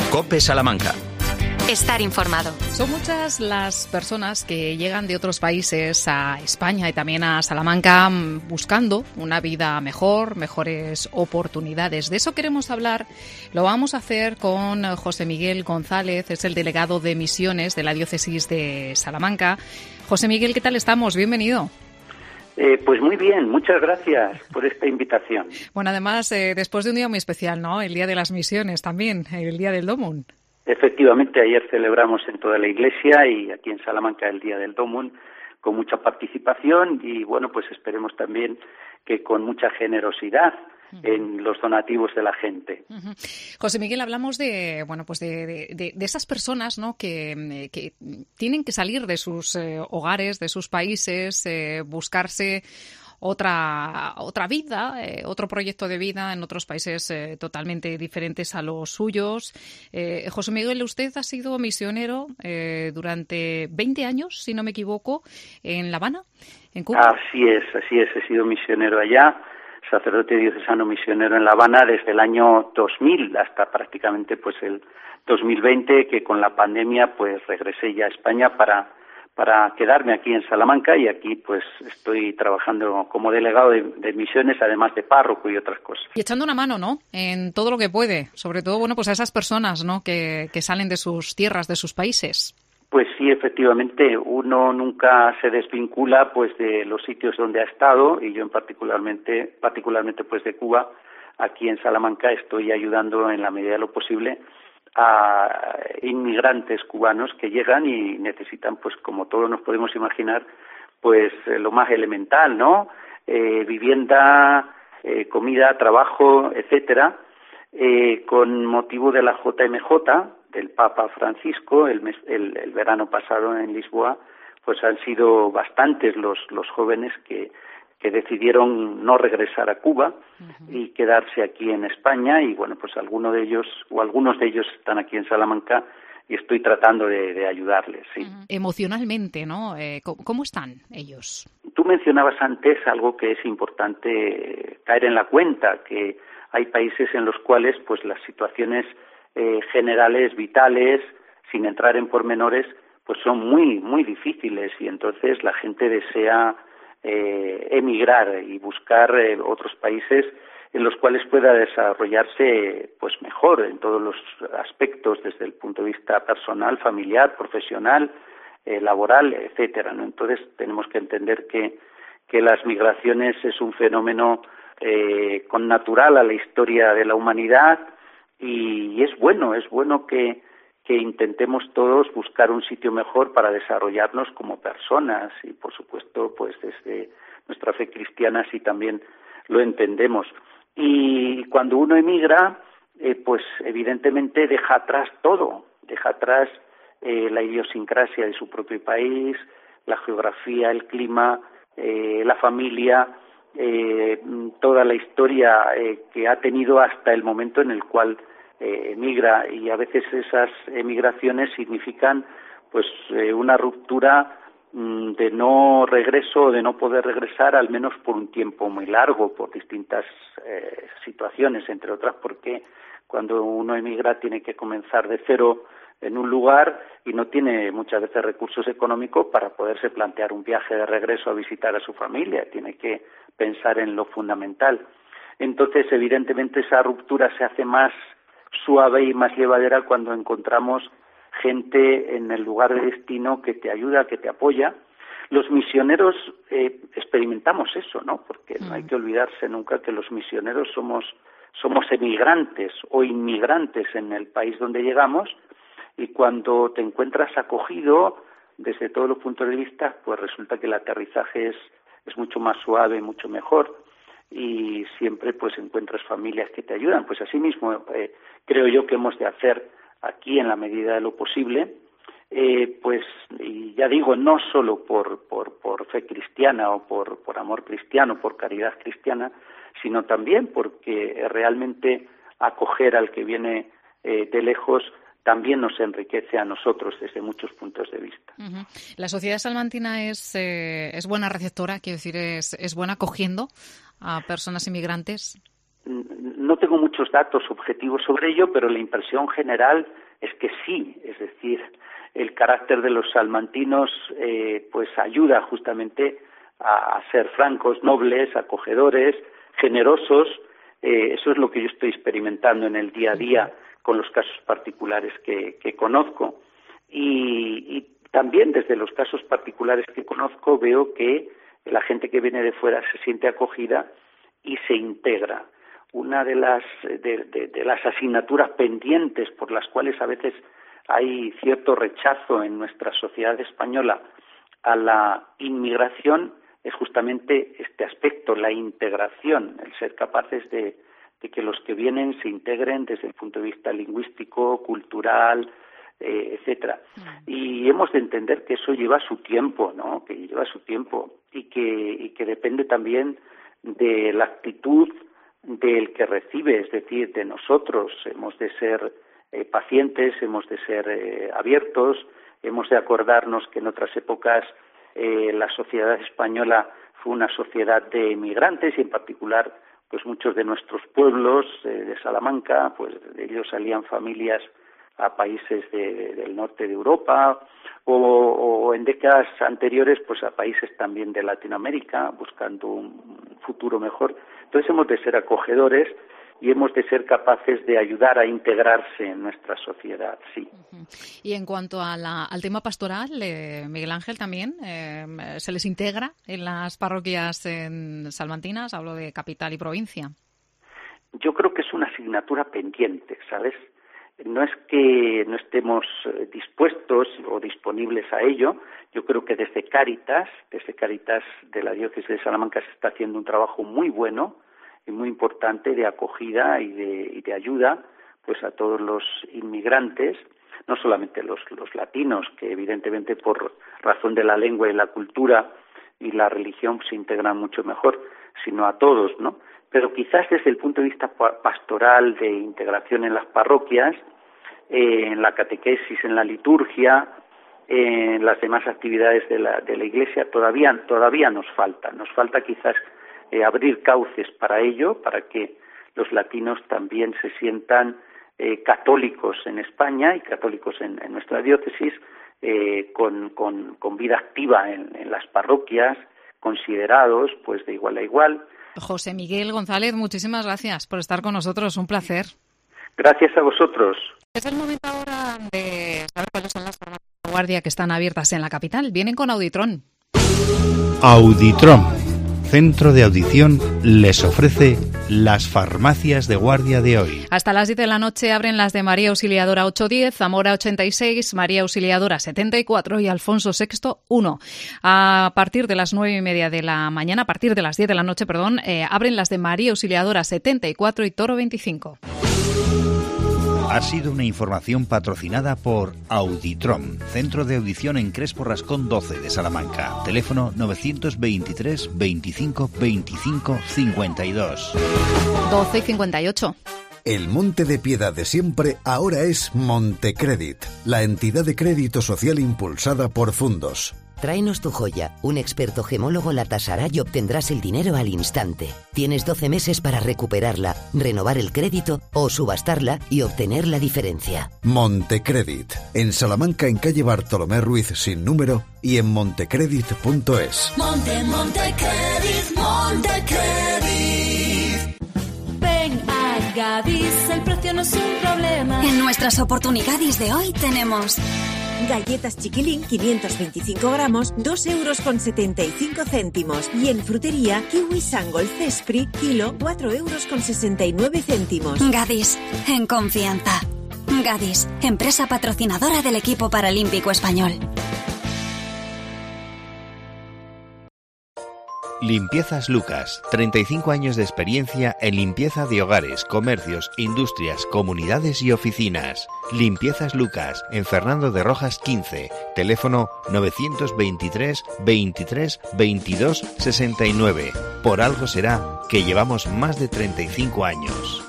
COPE Salamanca. Estar informado. Son muchas las personas que llegan de otros países a España y también a Salamanca buscando una vida mejor, mejores oportunidades. De eso queremos hablar. Lo vamos a hacer con José Miguel González, es el delegado de misiones de la diócesis de Salamanca. José Miguel, ¿qué tal estamos? Bienvenido. Pues muy bien, muchas gracias por esta invitación. Bueno, además, después de un día muy especial, ¿no? El Día de las Misiones también, el Día del Dómun. Efectivamente, ayer celebramos en toda la iglesia y aquí en Salamanca el Día del Dómun con mucha participación y, bueno, pues esperemos también que con mucha generosidad en los donativos de la gente. José Miguel, hablamos de esas personas, ¿no?, que tienen que salir de sus hogares, de sus países, buscarse otra vida, otro proyecto de vida en otros países totalmente diferentes a los suyos. José Miguel, usted ha sido misionero durante 20 años, si no me equivoco, en La Habana, en Cuba. Así es, he sido misionero allá, sacerdote diocesano misionero en La Habana desde el año 2000 hasta prácticamente pues el 2020, que con la pandemia pues regresé ya a España para quedarme aquí en Salamanca y aquí pues estoy trabajando como delegado de misiones, además de párroco y otras cosas. Y echando una mano, ¿no?, en todo lo que puede, sobre todo, bueno, pues a esas personas, ¿no?, que salen de sus tierras, de sus países. Pues sí, efectivamente, uno nunca se desvincula pues de los sitios donde ha estado y yo particularmente pues de Cuba. Aquí en Salamanca estoy ayudando en la medida de lo posible a inmigrantes cubanos que llegan y necesitan, pues como todos nos podemos imaginar, pues lo más elemental, ¿no? Vivienda, comida, trabajo, etcétera. Con motivo de la JMJ, del Papa Francisco, el verano pasado en Lisboa, pues han sido bastantes los jóvenes que decidieron no regresar a Cuba y quedarse aquí en España y bueno, pues algunos de ellos están aquí en Salamanca y estoy tratando de ayudarles, sí. Emocionalmente, ¿no? ¿Cómo están ellos? Tú mencionabas antes algo que es importante caer en la cuenta, que hay países en los cuales pues las situaciones generales, vitales, sin entrar en pormenores, pues son muy, muy difíciles y entonces la gente desea emigrar y buscar otros países en los cuales pueda desarrollarse pues mejor en todos los aspectos desde el punto de vista personal, familiar, profesional, laboral, etcétera, ¿no? Entonces tenemos que entender que las migraciones es un fenómeno connatural a la historia de la humanidad y es bueno que intentemos todos buscar un sitio mejor para desarrollarnos como personas y por supuesto pues desde nuestra fe cristiana sí también lo entendemos y cuando uno emigra pues evidentemente deja atrás todo, deja atrás la idiosincrasia de su propio país, la geografía, el clima, la familia, toda la historia que ha tenido hasta el momento en el cual emigra y a veces esas emigraciones significan pues una ruptura de no regreso o de no poder regresar al menos por un tiempo muy largo por distintas situaciones, entre otras porque cuando uno emigra tiene que comenzar de cero en un lugar y no tiene muchas veces recursos económicos para poderse plantear un viaje de regreso a visitar a su familia, tiene que pensar en lo fundamental. Entonces, evidentemente, esa ruptura se hace más suave y más llevadera cuando encontramos gente en el lugar de destino que te ayuda, que te apoya. Los misioneros experimentamos eso, ¿no? Porque no hay que olvidarse nunca que los misioneros somos emigrantes o inmigrantes en el país donde llegamos y cuando te encuentras acogido desde todos los puntos de vista, pues resulta que el aterrizaje es mucho más suave, mucho mejor y siempre pues encuentras familias que te ayudan. Pues así mismo creo yo que hemos de hacer aquí en la medida de lo posible, pues y ya digo, no solo por fe cristiana o por amor cristiano, por caridad cristiana, sino también porque realmente acoger al que viene de lejos también nos enriquece a nosotros desde muchos puntos de vista. Uh-huh. La sociedad salmantina es buena receptora, quiero decir, es buena acogiendo a personas inmigrantes. No te tengo muchos datos objetivos sobre ello, pero la impresión general es que sí, es decir, el carácter de los salmantinos pues ayuda justamente a ser francos, nobles, acogedores, generosos. Eso es lo que yo estoy experimentando en el día a día con los casos particulares que conozco. Y también desde los casos particulares que conozco veo que la gente que viene de fuera se siente acogida y se integra. Una de las asignaturas pendientes por las cuales a veces hay cierto rechazo en nuestra sociedad española a la inmigración es justamente este aspecto, la integración, el ser capaces de que los que vienen se integren desde el punto de vista lingüístico, cultural, etcétera. Y hemos de entender que eso lleva su tiempo, ¿no? Que lleva su tiempo y que depende también de la actitud del que recibe, es decir, de nosotros. Hemos de ser pacientes, hemos de ser abiertos, hemos de acordarnos que en otras épocas la sociedad española fue una sociedad de emigrantes y en particular pues muchos de nuestros pueblos de Salamanca, pues de ellos salían familias a países del norte de Europa o en décadas anteriores pues a países también de Latinoamérica buscando un futuro mejor. Entonces hemos de ser acogedores y hemos de ser capaces de ayudar a integrarse en nuestra sociedad, sí. Y en cuanto al tema pastoral, Miguel Ángel, también ¿se les integra en las parroquias salmantinas? Hablo de capital y provincia. Yo creo que es una asignatura pendiente, ¿sabes? No es que no estemos dispuestos o disponibles a ello. Yo creo que desde Cáritas de la diócesis de Salamanca se está haciendo un trabajo muy bueno y muy importante de acogida y de ayuda pues a todos los inmigrantes, no solamente los latinos, que evidentemente por razón de la lengua y la cultura y la religión se integran mucho mejor, sino a todos, ¿no? Pero quizás desde el punto de vista pastoral, de integración en las parroquias, en la catequesis, en la liturgia, en las demás actividades de la Iglesia, todavía nos falta quizás abrir cauces para ello, para que los latinos también se sientan católicos en España y católicos en nuestra diócesis, con vida activa en las parroquias, considerados pues de igual a igual. José Miguel González, muchísimas gracias por estar con nosotros, un placer. Gracias a vosotros. Es el momento ahora de saber cuáles son las farmacias de guardia que están abiertas en la capital. Vienen con Auditrón. Auditrón, centro de audición, les ofrece las farmacias de guardia de hoy. Hasta las 10 de la noche abren las de María Auxiliadora 810, Zamora 86, María Auxiliadora 74 y Alfonso VI 1. A partir de las 9:30 de la mañana, a partir de las 10 de la noche, abren las de María Auxiliadora 74 y Toro 25. Ha sido una información patrocinada por Auditrom, centro de audición en Crespo Rascón 12 de Salamanca. Teléfono 923 25 25 52. 12:58. El Monte de Piedad de siempre ahora es Montecredit, la entidad de crédito social impulsada por Fundos. Tráenos tu joya. Un experto gemólogo la tasará y obtendrás el dinero al instante. Tienes 12 meses para recuperarla, renovar el crédito o subastarla y obtener la diferencia. Montecredit. En Salamanca, en calle Bartolomé Ruiz sin número y en montecredit.es. Montecredit. Ven a Gadis, el precio no es un problema. En nuestras oportunidades de hoy tenemos galletas Chiquilín 525 gramos, 2,75 €. Y en frutería, kiwi Sangol Cespri, kilo, 4,69 €. Gadis, en confianza. Gadis, empresa patrocinadora del equipo paralímpico español. Limpiezas Lucas, 35 años de experiencia en limpieza de hogares, comercios, industrias, comunidades y oficinas. Limpiezas Lucas, en Fernando de Rojas 15, teléfono 923 23 22 69. Por algo será que llevamos más de 35 años.